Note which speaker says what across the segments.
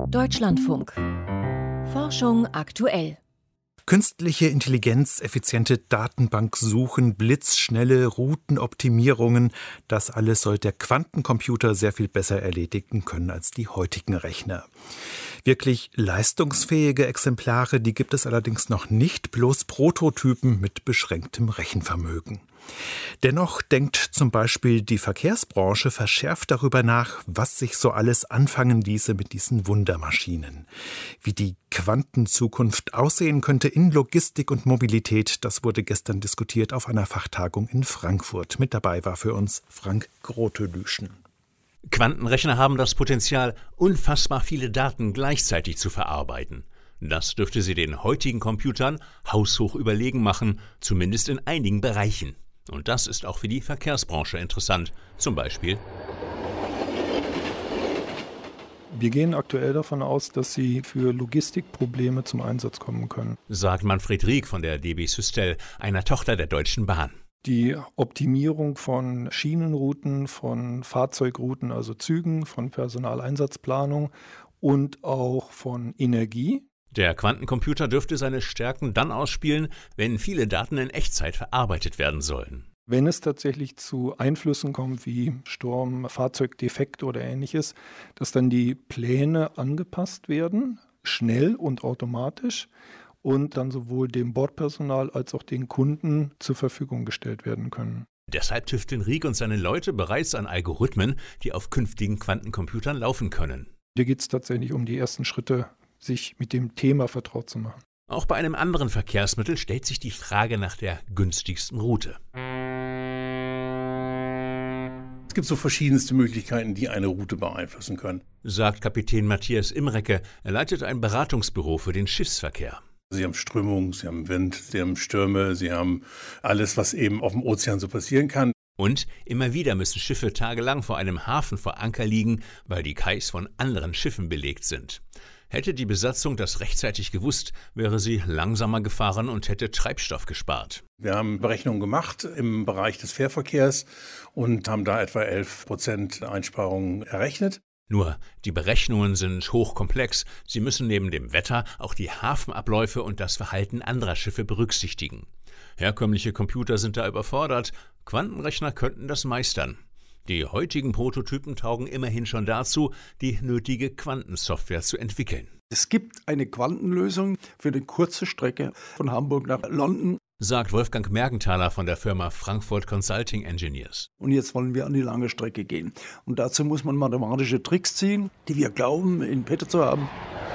Speaker 1: Deutschlandfunk. Forschung aktuell.
Speaker 2: Künstliche Intelligenz, effiziente Datenbanksuchen, blitzschnelle Routenoptimierungen, das alles soll der Quantencomputer sehr viel besser erledigen können als die heutigen Rechner. Wirklich leistungsfähige Exemplare, die gibt es allerdings noch nicht, bloß Prototypen mit beschränktem Rechenvermögen. Dennoch denkt zum Beispiel die Verkehrsbranche verschärft darüber nach, was sich so alles anfangen ließe mit diesen Wundermaschinen. Wie die Quantenzukunft aussehen könnte in Logistik und Mobilität, das wurde gestern diskutiert auf einer Fachtagung in Frankfurt. Mit dabei war für uns Frank Grotelüschen.
Speaker 3: Quantenrechner haben das Potenzial, unfassbar viele Daten gleichzeitig zu verarbeiten. Das dürfte sie den heutigen Computern haushoch überlegen machen, zumindest in einigen Bereichen. Und das ist auch für die Verkehrsbranche interessant. Zum Beispiel:
Speaker 4: Wir gehen aktuell davon aus, dass sie für Logistikprobleme zum Einsatz kommen können,
Speaker 3: sagt Manfred Rieck von der DB Systel, einer Tochter der Deutschen Bahn.
Speaker 4: Die Optimierung von Schienenrouten, von Fahrzeugrouten, also Zügen, von Personaleinsatzplanung und auch von Energie.
Speaker 3: Der Quantencomputer dürfte seine Stärken dann ausspielen, wenn viele Daten in Echtzeit verarbeitet werden sollen.
Speaker 4: Wenn es tatsächlich zu Einflüssen kommt wie Sturm, Fahrzeugdefekt oder Ähnliches, dass dann die Pläne angepasst werden, schnell und automatisch, und dann sowohl dem Bordpersonal als auch den Kunden zur Verfügung gestellt werden können.
Speaker 3: Deshalb tüfteln Rieck und seine Leute bereits an Algorithmen, die auf künftigen Quantencomputern laufen können.
Speaker 4: Hier geht es tatsächlich um die ersten Schritte, sich mit dem Thema vertraut zu machen.
Speaker 3: Auch bei einem anderen Verkehrsmittel stellt sich die Frage nach der günstigsten Route.
Speaker 5: Es gibt so verschiedenste Möglichkeiten, die eine Route beeinflussen können,
Speaker 3: sagt Kapitän Matthias Imrecke. Er leitet ein Beratungsbüro für den Schiffsverkehr.
Speaker 5: Sie haben Strömung, Sie haben Wind, Sie haben Stürme, Sie haben alles, was eben auf dem Ozean so passieren kann.
Speaker 3: Und immer wieder müssen Schiffe tagelang vor einem Hafen vor Anker liegen, weil die Kais von anderen Schiffen belegt sind. Hätte die Besatzung das rechtzeitig gewusst, wäre sie langsamer gefahren und hätte Treibstoff gespart.
Speaker 5: Wir haben Berechnungen gemacht im Bereich des Fährverkehrs und haben da etwa 11% Einsparungen errechnet.
Speaker 3: Nur, die Berechnungen sind hochkomplex. Sie müssen neben dem Wetter auch die Hafenabläufe und das Verhalten anderer Schiffe berücksichtigen. Herkömmliche Computer sind da überfordert. Quantenrechner könnten das meistern. Die heutigen Prototypen taugen immerhin schon dazu, die nötige Quantensoftware zu entwickeln.
Speaker 6: Es gibt eine Quantenlösung für eine kurze Strecke von Hamburg nach London,
Speaker 3: sagt Wolfgang Mergenthaler von der Firma Frankfurt Consulting Engineers.
Speaker 6: Und jetzt wollen wir an die lange Strecke gehen. Und dazu muss man mathematische Tricks ziehen, die wir glauben, in petto zu haben.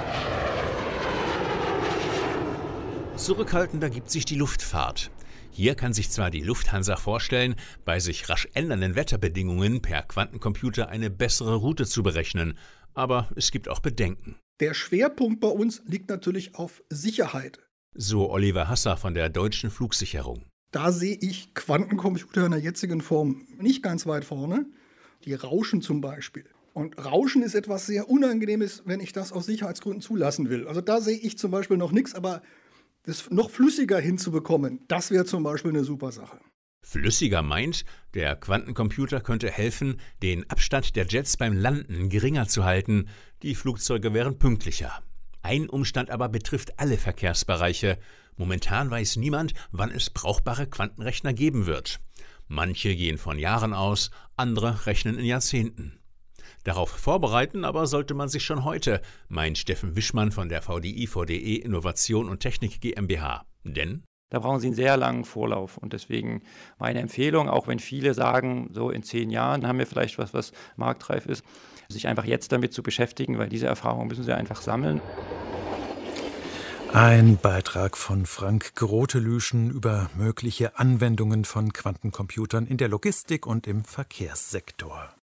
Speaker 3: Zurückhaltender gibt sich die Luftfahrt. Hier kann sich zwar die Lufthansa vorstellen, bei sich rasch ändernden Wetterbedingungen per Quantencomputer eine bessere Route zu berechnen, aber es gibt auch Bedenken.
Speaker 7: Der Schwerpunkt bei uns liegt natürlich auf Sicherheit.
Speaker 3: So Oliver Hasser von der Deutschen Flugsicherung.
Speaker 7: Da sehe ich Quantencomputer in der jetzigen Form nicht ganz weit vorne. Die rauschen zum Beispiel. Und Rauschen ist etwas sehr Unangenehmes, wenn ich das aus Sicherheitsgründen zulassen will. Also da sehe ich zum Beispiel noch nichts, aber das noch flüssiger hinzubekommen, das wäre zum Beispiel eine super Sache.
Speaker 3: Flüssiger meint, der Quantencomputer könnte helfen, den Abstand der Jets beim Landen geringer zu halten. Die Flugzeuge wären pünktlicher. Ein Umstand aber betrifft alle Verkehrsbereiche. Momentan weiß niemand, wann es brauchbare Quantenrechner geben wird. Manche gehen von Jahren aus, andere rechnen in Jahrzehnten. Darauf vorbereiten aber sollte man sich schon heute, meint Steffen Wischmann von der VDI/VDE Innovation und Technik GmbH. Denn
Speaker 8: da brauchen Sie einen sehr langen Vorlauf. Und deswegen meine Empfehlung, auch wenn viele sagen, so in 10 Jahren haben wir vielleicht was marktreif ist, sich einfach jetzt damit zu beschäftigen, weil diese Erfahrung müssen Sie einfach sammeln.
Speaker 2: Ein Beitrag von Frank Grotelüschen über mögliche Anwendungen von Quantencomputern in der Logistik und im Verkehrssektor.